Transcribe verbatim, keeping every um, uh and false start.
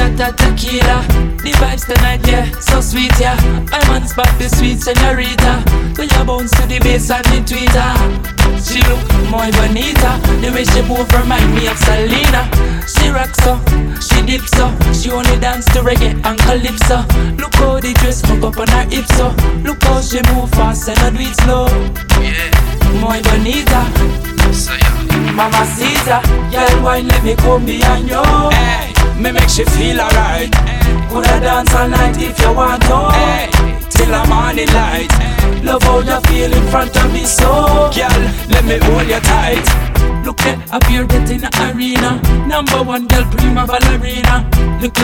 shot of tequila. The vibes tonight, yeah, so sweet, yeah. I'm on spot, the sweet señorita. When you bounce to the bass and the tweeter, she look more bonita. The way she move remind me of Selena. She rocks so, she dips so. She only dance to reggae and calypso. Look how the dress hook up on her hips so. Look how she move fast and not do it slow. Yeah, more bonita. So yeah, Mama Caesar, girl, wine let me come behind you. Hey, me make she feel alright. Coulda dance all night if you want to. Hey, till the morning light. Love how you feel in front of me so. Girl, let me hold you tight. Look there, up here get in the arena. Number one girl, prima ballerina. Little